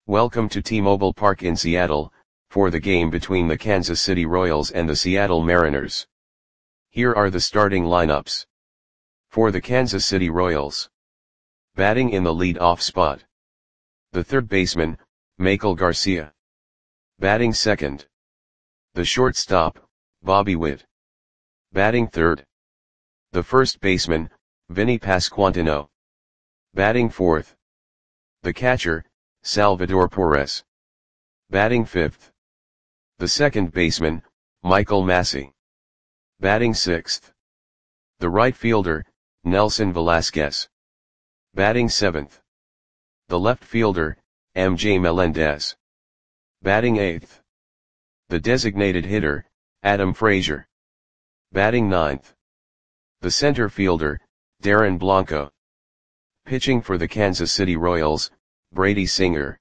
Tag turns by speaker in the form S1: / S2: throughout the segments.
S1: Welcome to T-Mobile Park in Seattle, for the game between the Kansas City Royals and the Seattle Mariners. Here are the starting lineups. For the Kansas City Royals. Batting in the lead-off spot. The third baseman, Maikel Garcia. Batting second. The shortstop, Bobby Witt. Batting third. The first baseman, Vinny Pasquantino. Batting fourth. The catcher, Salvador Perez. Batting fifth. The second baseman, Michael Massey. Batting sixth. The right fielder, Nelson Velasquez. Batting seventh. The left fielder, MJ Melendez. Batting eighth. The designated hitter, Adam Frazier. Batting ninth. The center fielder, Darren Blanco. Pitching for the Kansas City Royals, Brady Singer.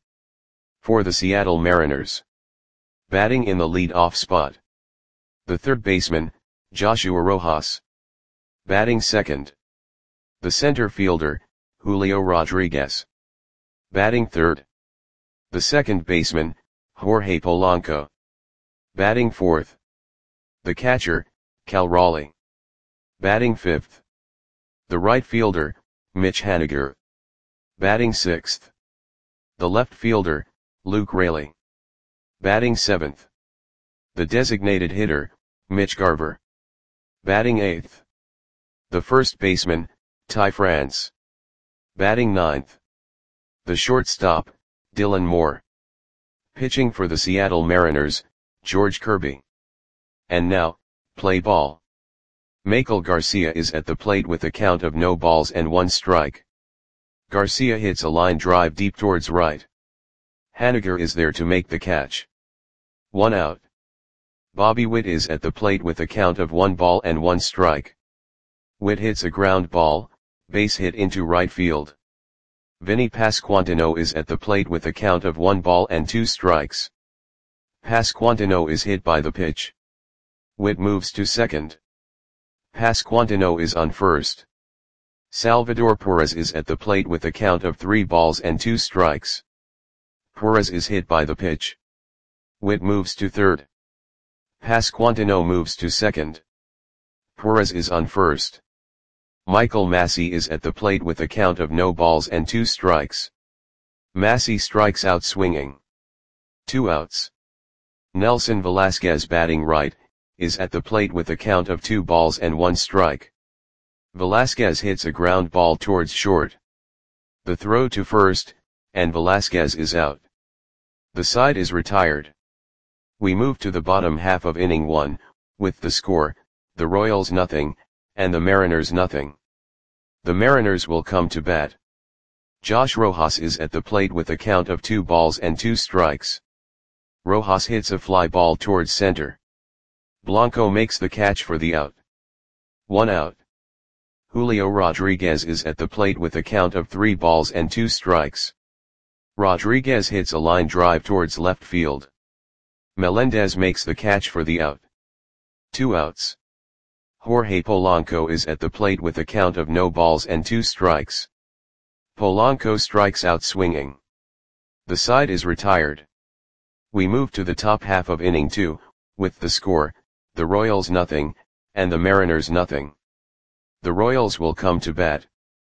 S1: For the Seattle Mariners. Batting in the lead-off spot. The third baseman, Joshua Rojas. Batting second. The center fielder, Julio Rodriguez. Batting third. The second baseman, Jorge Polanco. Batting fourth. The catcher, Cal Raleigh. Batting fifth. The right fielder, Mitch Haniger. Batting sixth. The left fielder, Luke Raley. Batting seventh. The designated hitter, Mitch Garver. Batting eighth. The first baseman, Ty France. Batting ninth. The shortstop, Dylan Moore. Pitching for the Seattle Mariners, George Kirby. And now, play ball. Maikel Garcia is at the plate with a count of no balls and 1 strike. Garcia hits a line drive deep towards right. Haniger is there to make the catch. 1 out. Bobby Witt is at the plate with a count of 1 ball and 1 strike. Witt hits a ground ball, base hit into right field. Vinny Pasquantino is at the plate with a count of 1 ball and 2 strikes. Pasquantino is hit by the pitch. Witt moves to second. Pasquantino is on first. Salvador Perez is at the plate with a count of 3 balls and 2 strikes. Perez is hit by the pitch. Witt moves to third. Pasquantino moves to second. Perez is on first. Michael Massey is at the plate with a count of no balls and 2 strikes. Massey strikes out swinging. 2 outs. Nelson Velasquez, batting right, is at the plate with a count of 2 balls and 1 strike. Velasquez hits a ground ball towards short. The throw to first, and Velasquez is out. The side is retired. We move to the bottom half of inning 1, with the score, the Royals nothing, and the Mariners nothing. The Mariners will come to bat. Josh Rojas is at the plate with a count of 2 balls and 2 strikes. Rojas hits a fly ball towards center. Blanco makes the catch for the out. 1 out. Julio Rodriguez is at the plate with a count of 3 balls and 2 strikes. Rodriguez hits a line drive towards left field. Melendez makes the catch for the out. 2 outs. Jorge Polanco is at the plate with a count of no balls and 2 strikes. Polanco strikes out swinging. The side is retired. We move to the top half of inning 2, with the score, the Royals nothing, and the Mariners nothing. The Royals will come to bat.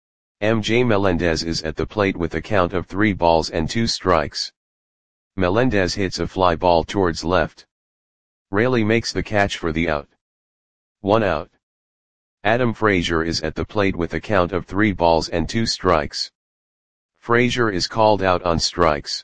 S1: MJ Melendez is at the plate with a count of 3 balls and 2 strikes. Melendez hits a fly ball towards left. Raley makes the catch for the out. 1 out. Adam Frazier is at the plate with a count of 3 balls and 2 strikes. Frazier is called out on strikes.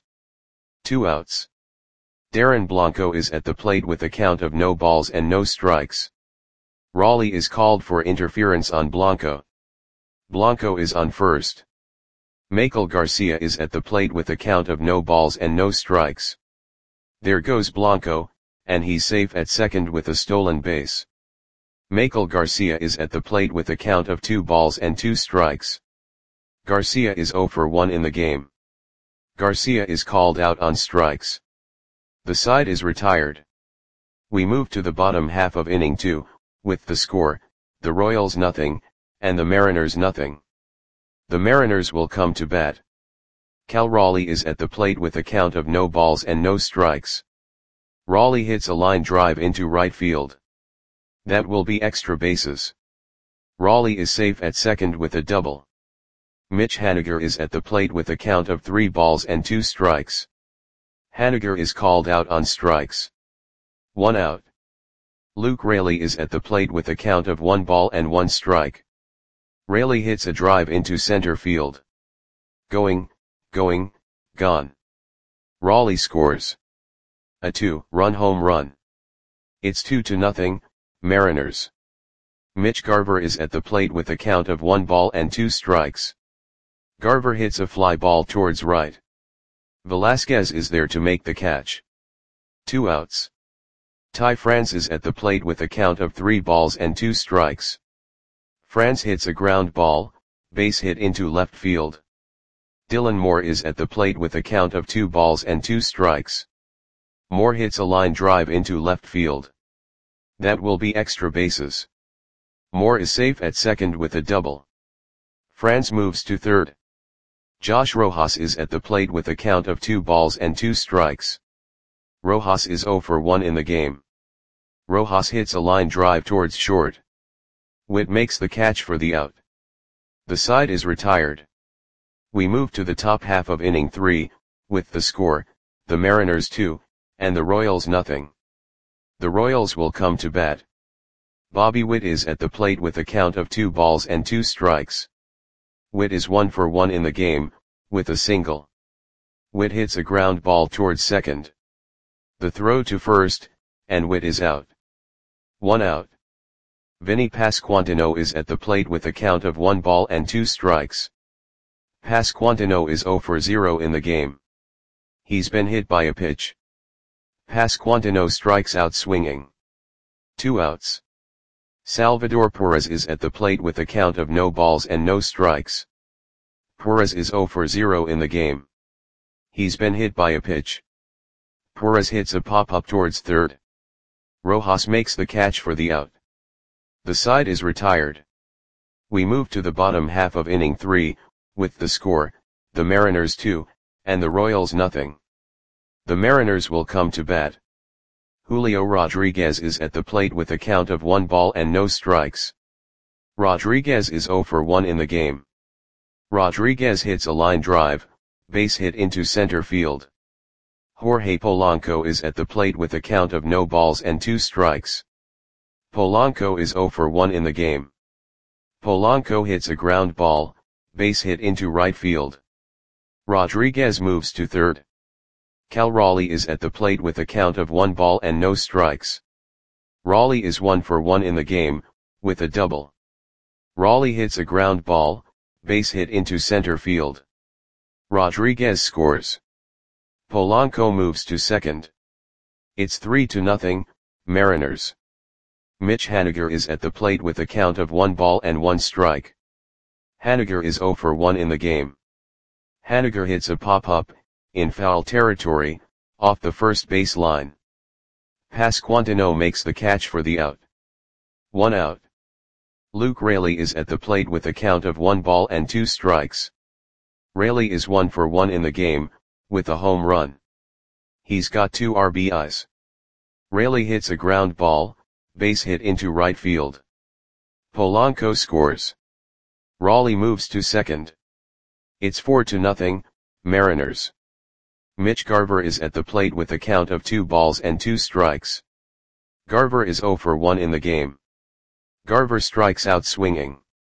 S1: 2 outs. Darren Blanco is at the plate with a count of no balls and no strikes. Raleigh is called for interference on Blanco. Blanco is on first. Maikel Garcia is at the plate with a count of no balls and no strikes. There goes Blanco, and he's safe at second with a stolen base. Maikel Garcia is at the plate with a count of 2 balls and 2 strikes. Garcia is 0 for 1 in the game. Garcia is called out on strikes. The side is retired. We move to the bottom half of inning 2, with the score, the Royals nothing, and the Mariners nothing. The Mariners will come to bat. Cal Raleigh is at the plate with a count of no balls and no strikes. Raleigh hits a line drive into right field. That will be extra bases. Raleigh is safe at second with a double. Mitch Haniger is at the plate with a count of 3 balls and 2 strikes. Haniger is called out on strikes. 1 out. Luke Raley is at the plate with a count of 1 ball and 1 strike. Raley hits a drive into center field. Going, gone. Raleigh scores a 2-run home run. It's 2-0, Mariners. Mitch Garver is at the plate with a count of 1 ball and 2 strikes. Garver hits a fly ball towards right. Velasquez is there to make the catch. 2 outs. Ty France is at the plate with a count of 3 balls and 2 strikes. France hits a ground ball, base hit into left field. Dylan Moore is at the plate with a count of 2 balls and 2 strikes. Moore hits a line drive into left field. That will be extra bases. Moore is safe at second with a double. France moves to third. Josh Rojas is at the plate with a count of 2 balls and 2 strikes. Rojas is 0 for 1 in the game. Rojas hits a line drive towards short. Witt makes the catch for the out. The side is retired. We move to the top half of inning 3, with the score, the Mariners 2, and the Royals nothing. The Royals will come to bat. Bobby Witt is at the plate with a count of 2 balls and 2 strikes. Witt is 1 for 1 in the game, with a single. Witt hits a ground ball towards second. The throw to first, and Witt is out. 1 out. Vinny Pasquantino is at the plate with a count of 1 ball and 2 strikes. Pasquantino is 0 for 0 in the game. He's been hit by a pitch. Pasquantino strikes out swinging. 2 outs. Salvador Perez is at the plate with a count of no balls and no strikes. Perez is 0 for 0 in the game. He's been hit by a pitch. Perez hits a pop-up towards third. Rojas makes the catch for the out. The side is retired. We move to the bottom half of inning 3, with the score, the Mariners 2, and the Royals nothing. The Mariners will come to bat. Julio Rodriguez is at the plate with a count of 1 ball and no strikes. Rodriguez is 0 for 1 in the game. Rodriguez hits a line drive, base hit into center field. Jorge Polanco is at the plate with a count of no balls and 2 strikes. Polanco is 0 for 1 in the game. Polanco hits a ground ball, base hit into right field. Rodriguez moves to third. Cal Raleigh is at the plate with a count of 1 ball and no strikes. Raleigh is 1 for 1 in the game, with a double. Raleigh hits a ground ball, base hit into center field. Rodriguez scores. Polanco moves to second. It's 3-0, Mariners. Mitch Haniger is at the plate with a count of 1 ball and 1 strike. Haniger is 0 for 1 in the game. Haniger hits a pop-up, in foul territory, off the first base line. Pasquantino makes the catch for the out. 1 out. Luke Raley is at the plate with a count of 1 ball and 2 strikes. Raley is 1 for 1 in the game, with a home run. He's got 2 RBIs. Raley hits a ground ball, base hit into right field. Polanco scores. Raleigh moves to second. It's 4-0, Mariners. Mitch Garver is at the plate with a count of 2 balls and 2 strikes. Garver is 0 for 1 in the game. Garver strikes out swinging.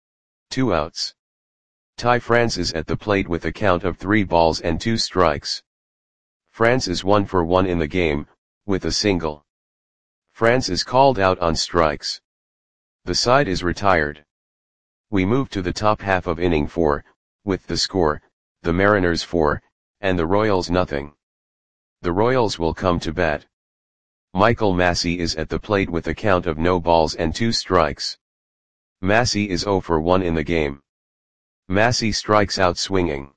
S1: 2 outs. Ty France is at the plate with a count of 3 balls and 2 strikes. France is 1 for 1 in the game, with a single. France is called out on strikes. The side is retired. We move to the top half of inning 4, with the score, the Mariners 4, and the Royals nothing. The Royals will come to bat. Michael Massey is at the plate with a count of no balls and 2 strikes. Massey is 0 for 1 in the game. Massey strikes out swinging.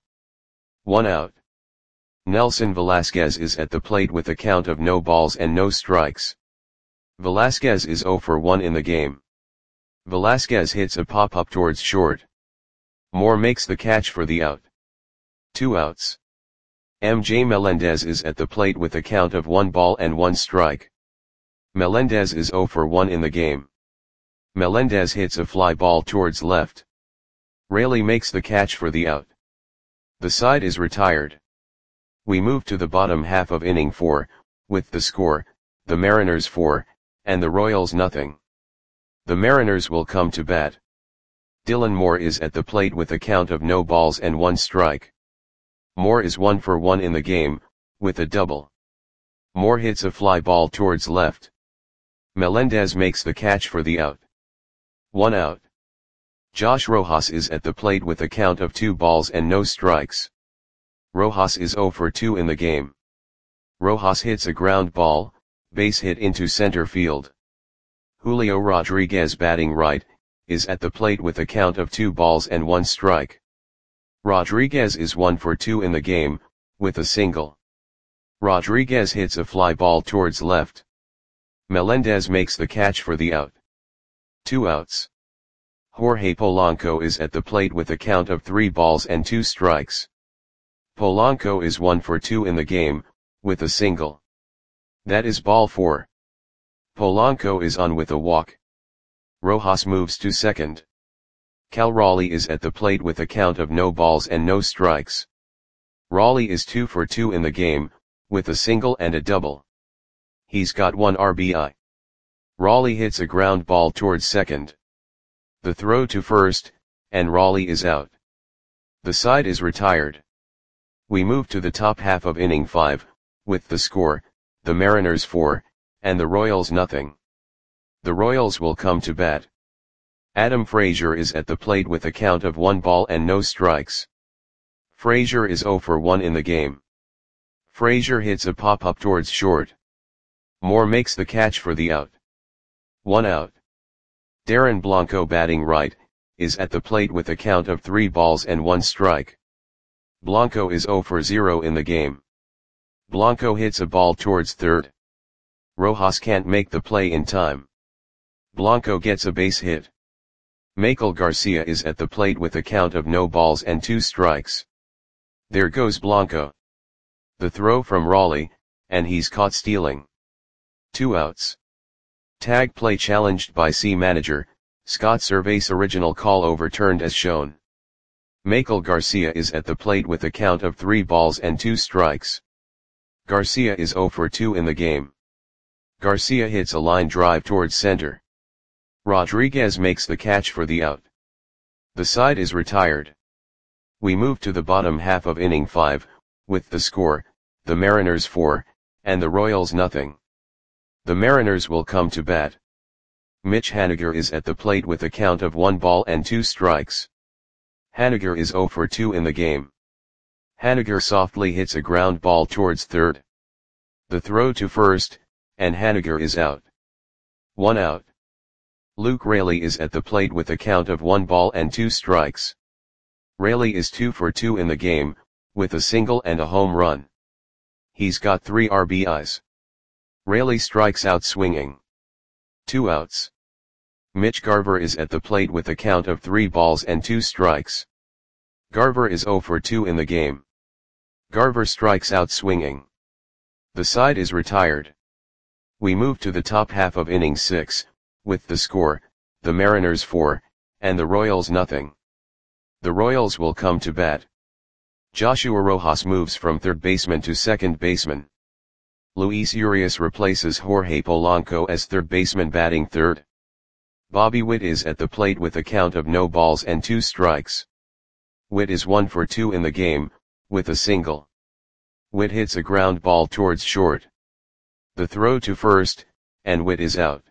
S1: 1 out. Nelson Velasquez is at the plate with a count of no balls and no strikes. Velasquez is 0 for 1 in the game. Velasquez hits a pop-up towards short. Moore makes the catch for the out. 2 outs. MJ Melendez is at the plate with a count of 1 ball and 1 strike. Melendez is 0 for 1 in the game. Melendez hits a fly ball towards left. Raley makes the catch for the out. The side is retired. We move to the bottom half of inning 4, with the score, the Mariners 4, and the Royals nothing. The Mariners will come to bat. Dylan Moore is at the plate with a count of no balls and 1 strike. Moore is 1 for 1 in the game, with a double. Moore hits a fly ball towards left. Melendez makes the catch for the out. 1 out. Josh Rojas is at the plate with a count of 2 balls and no strikes. Rojas is 0 for 2 in the game. Rojas hits a ground ball, base hit into center field. Julio Rodriguez, batting right, is at the plate with a count of 2 balls and 1 strike. Rodriguez is 1 for 2 in the game, with a single. Rodriguez hits a fly ball towards left. Melendez makes the catch for the out. 2 outs. Jorge Polanco is at the plate with a count of 3 balls and 2 strikes. Polanco is 1 for 2 in the game, with a single. That is ball 4. Polanco is on with a walk. Rojas moves to second. Cal Raleigh is at the plate with a count of no balls and no strikes. Raleigh is 2 for 2 in the game, with a single and a double. He's got 1 RBI. Raleigh hits a ground ball towards second. The throw to first, and Raleigh is out. The side is retired. We move to the top half of inning 5, with the score, the Mariners 4, and the Royals nothing. The Royals will come to bat. Adam Frazier is at the plate with a count of 1 ball and no strikes. Frazier is 0 for 1 in the game. Frazier hits a pop-up towards short. Moore makes the catch for the out. 1 out. Darren Blanco, batting right, is at the plate with a count of 3 balls and 1 strike. Blanco is 0 for 0 in the game. Blanco hits a ball towards third. Rojas can't make the play in time. Blanco gets a base hit. Michael Garcia is at the plate with a count of no balls and 2 strikes. There goes Blanco. The throw from Raleigh, and he's caught stealing. 2 outs. Tag play challenged by C manager, Scott Servais, original call overturned as shown. Michael Garcia is at the plate with a count of 3 balls and 2 strikes. Garcia is 0 for 2 in the game. Garcia hits a line drive towards center. Rodriguez makes the catch for the out. The side is retired. We move to the bottom half of inning 5, with the score, the Mariners 4, and the Royals nothing. The Mariners will come to bat. Mitch Haniger is at the plate with a count of 1 ball and 2 strikes. Haniger is 0 for 2 in the game. Haniger softly hits a ground ball towards third. The throw to first, and Haniger is out. 1 out. Luke Raley is at the plate with a count of 1 ball and 2 strikes. Raley is 2 for 2 in the game, with a single and a home run. He's got 3 RBIs. Raley strikes out swinging. 2 outs. Mitch Garver is at the plate with a count of 3 balls and 2 strikes. Garver is 0 for 2 in the game. Garver strikes out swinging. The side is retired. We move to the top half of inning 6, with the score, the Mariners 4, and the Royals nothing. The Royals will come to bat. Joshua Rojas moves from third baseman to second baseman. Luis Urias replaces Jorge Polanco as third baseman, batting third. Bobby Witt is at the plate with a count of no balls and 2 strikes. Witt is 1 for 2 in the game, with a single. Witt hits a ground ball towards short. The throw to first, and Witt is out.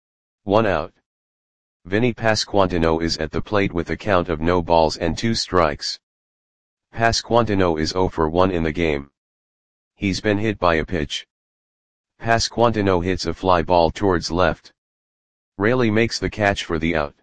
S1: 1 out. Vinny Pasquantino is at the plate with a count of no balls and 2 strikes. Pasquantino is 0 for 1 in the game. He's been hit by a pitch. Pasquantino hits a fly ball towards left. Raley makes the catch for the out.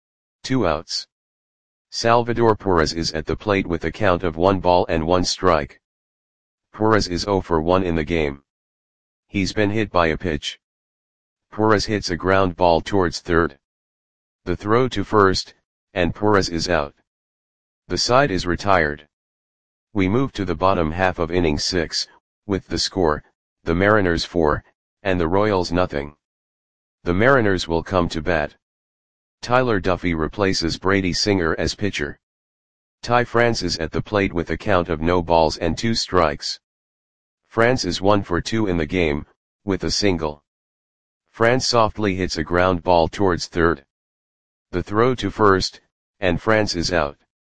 S1: 2 outs. Salvador Perez is at the plate with a count of 1 ball and 1 strike. Perez is 0 for 1 in the game. He's been hit by a pitch. Perez hits a ground ball towards third. The throw to first, and Perez is out. The side is retired. We move to the bottom half of inning 6, with the score, the Mariners 4, and the Royals nothing. The Mariners will come to bat. Tyler Duffy replaces Brady Singer as pitcher. Ty France is at the plate with a count of no balls and 2 strikes. France is 1 for 2 in the game, with a single. France softly hits a ground ball towards third. The throw to first, and France is out.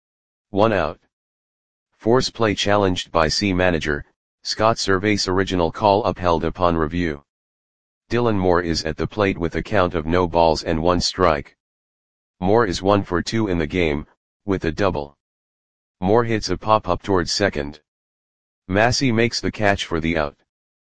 S1: 1 out. Force play challenged by C manager, Scott Servais. Original call upheld upon review. Dylan Moore is at the plate with a count of no balls and 1 strike. Moore is 1 for 2 in the game, with a double. Moore hits a pop-up towards second. Massey makes the catch for the out.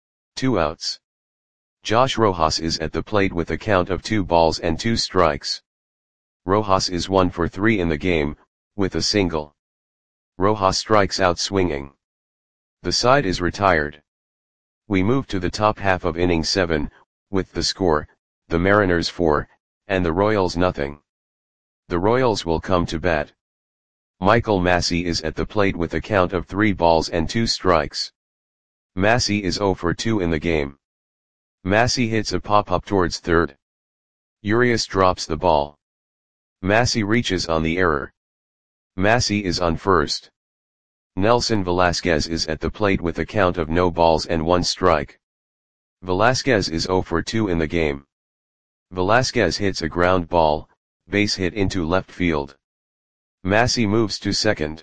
S1: 2 outs. Josh Rojas is at the plate with a count of 2 balls and 2 strikes. Rojas is 1 for 3 in the game, with a single. Rojas strikes out swinging. The side is retired. We move to the top half of inning 7, with the score, the Mariners 4, and the Royals nothing. The Royals will come to bat. Michael Massey is at the plate with a count of 3 balls and 2 strikes. Massey is 0 for 2 in the game. Massey hits a pop-up towards third. Urias drops the ball. Massey reaches on the error. Massey is on first. Nelson Velasquez is at the plate with a count of no balls and 1 strike. Velasquez is 0 for 2 in the game. Velasquez hits a ground ball, base hit into left field. Massey moves to second.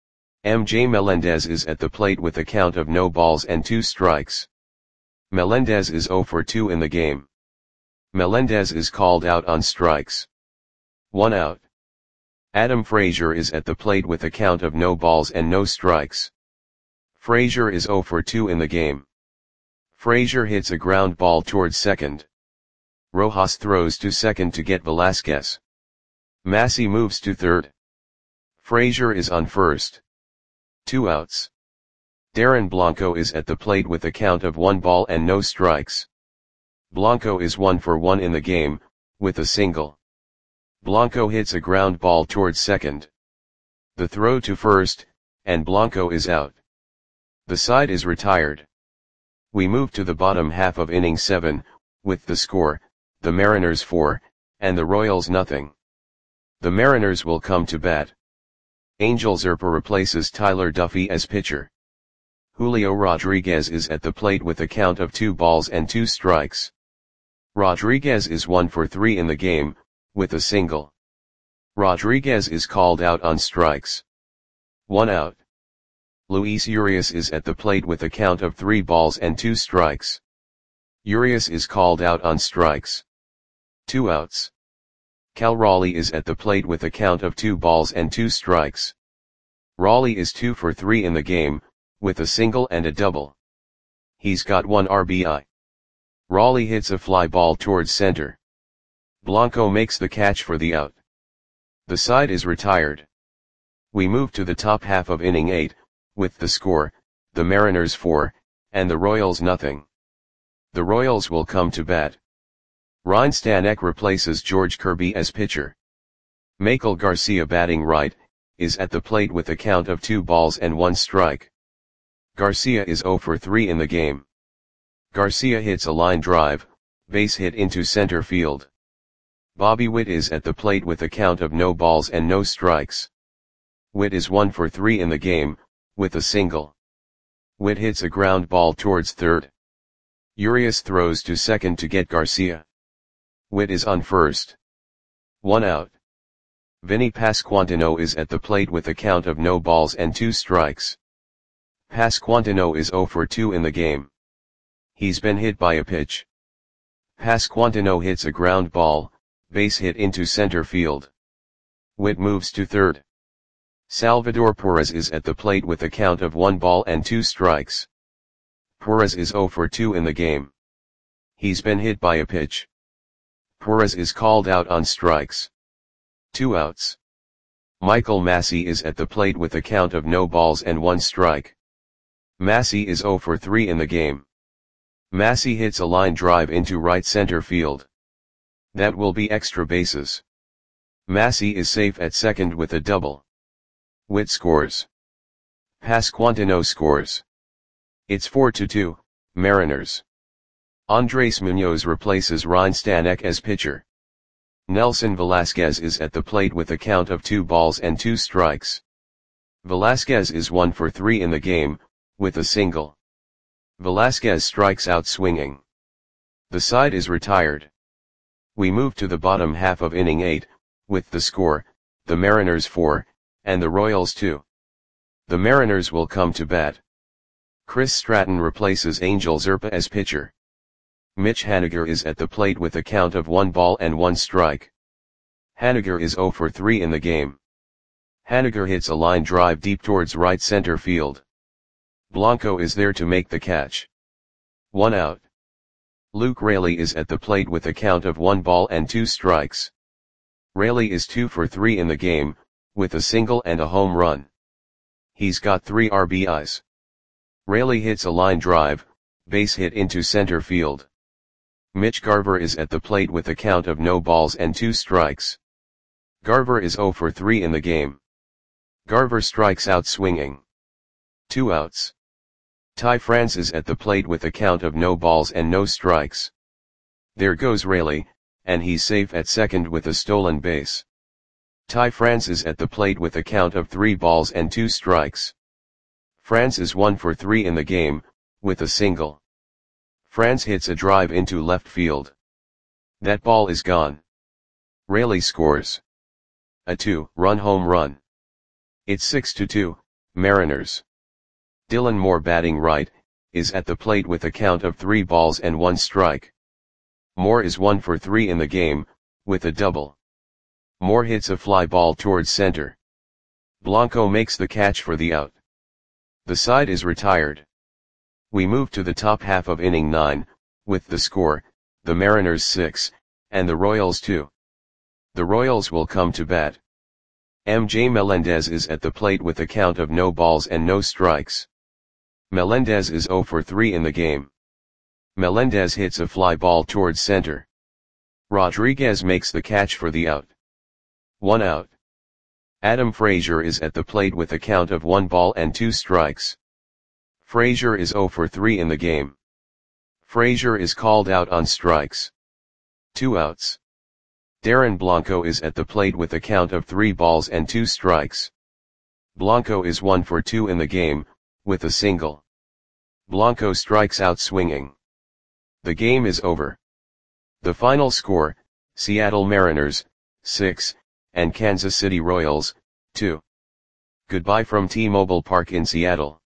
S1: MJ Melendez is at the plate with a count of no balls and 2 strikes. Melendez is 0 for 2 in the game. Melendez is called out on strikes. 1 out. Adam Frazier is at the plate with a count of no balls and no strikes. Frazier is 0 for 2 in the game. Frazier hits a ground ball towards second. Rojas throws to second to get Velasquez. Massey moves to third. Frazier is on first. 2 outs. Darren Blanco is at the plate with a count of 1 ball and no strikes. Blanco is 1 for 1 in the game, with a single. Blanco hits a ground ball towards second. The throw to first, and Blanco is out. The side is retired. We move to the bottom half of inning 7, with the score, the Mariners 4, and the Royals nothing. The Mariners will come to bat. Angel Zerpa replaces Tyler Duffy as pitcher. Julio Rodriguez is at the plate with a count of 2 balls and 2 strikes. Rodriguez is 1 for 3 in the game, with a single. Rodriguez is called out on strikes. 1 out. Luis Urias is at the plate with a count of 3 balls and 2 strikes. Urias is called out on strikes. 2 outs. Cal Raleigh is at the plate with a count of 2 balls and 2 strikes. Raleigh is 2 for 3 in the game, with a single and a double. He's got 1 RBI. Raleigh hits a fly ball towards center. Blanco makes the catch for the out. The side is retired. We move to the top half of inning 8, with the score, the Mariners 4, and the Royals nothing. The Royals will come to bat. Ryan Stanek replaces George Kirby as pitcher. Michael Garcia, batting right, is at the plate with a count of 2 balls and 1 strike. Garcia is 0 for 3 in the game. Garcia hits a line drive, base hit into center field. Bobby Witt is at the plate with a count of no balls and no strikes. Witt is 1 for 3 in the game, with a single. Witt hits a ground ball towards third. Urias throws to second to get Garcia. Witt is on first. 1 out. Vinny Pasquantino is at the plate with a count of no balls and 2 strikes. Pasquantino is 0 for 2 in the game. He's been hit by a pitch. Pasquantino hits a ground ball, base hit into center field. Witt moves to third. Salvador Perez is at the plate with a count of 1 ball and 2 strikes. Perez is 0 for 2 in the game. He's been hit by a pitch. Perez is called out on strikes. 2 outs. Michael Massey is at the plate with a count of no balls and 1 strike. Massey is 0 for 3 in the game. Massey hits a line drive into right center field. That will be extra bases. Massey is safe at second with a double. Witt scores. Pascuantino scores. It's 4-2, Mariners. Andres Munoz replaces Ryan Stanek as pitcher. Nelson Velasquez is at the plate with a count of 2-2. Velasquez is 1 for 3 in the game, with a single. Velasquez strikes out swinging. The side is retired. We move to the bottom half of inning 8, with the score, the Mariners 4, and the Royals 2. The Mariners will come to bat. Chris Stratton replaces Angel Zerpa as pitcher. Mitch Haniger is at the plate with a count of 1-1. Haniger is 0 for 3 in the game. Haniger hits a line drive deep towards right center field. Blanco is there to make the catch. 1 out. Luke Raley is at the plate with a count of 1-2. Raley is 2 for 3 in the game, with a single and a home run. He's got 3 RBIs. Raley hits a line drive, base hit into center field. Mitch Garver is at the plate with a count of 0-2. Garver is 0 for 3 in the game. Garver strikes out swinging. 2 outs. Ty France is at the plate with a count of 0-0. There goes Raley, and he's safe at second with a stolen base. Ty France is at the plate with a count of 3-2. France is 1 for 3 in the game, with a single. France hits a drive into left field. That ball is gone. Raley scores a 2-run home run. It's 6-2, Mariners. Dylan Moore, batting right, is at the plate with a count of 3-1. Moore is 1 for 3 in the game, with a double. Moore hits a fly ball towards center. Blanco makes the catch for the out. The side is retired. We move to the top half of inning 9, with the score, the Mariners 6, and the Royals 2. The Royals will come to bat. MJ Melendez is at the plate with a count of 0-0. Melendez is 0 for 3 in the game. Melendez hits a fly ball towards center. Rodriguez makes the catch for the out. 1 out. Adam Frazier is at the plate with a count of 1-2. Frazier is 0 for 3 in the game. Frazier is called out on strikes. 2 outs. Darren Blanco is at the plate with a count of 3-2. Blanco is 1 for 2 in the game, with a single. Blanco strikes out swinging. The game is over. The final score, Seattle Mariners, 6, and Kansas City Royals, 2. Goodbye from T-Mobile Park in Seattle.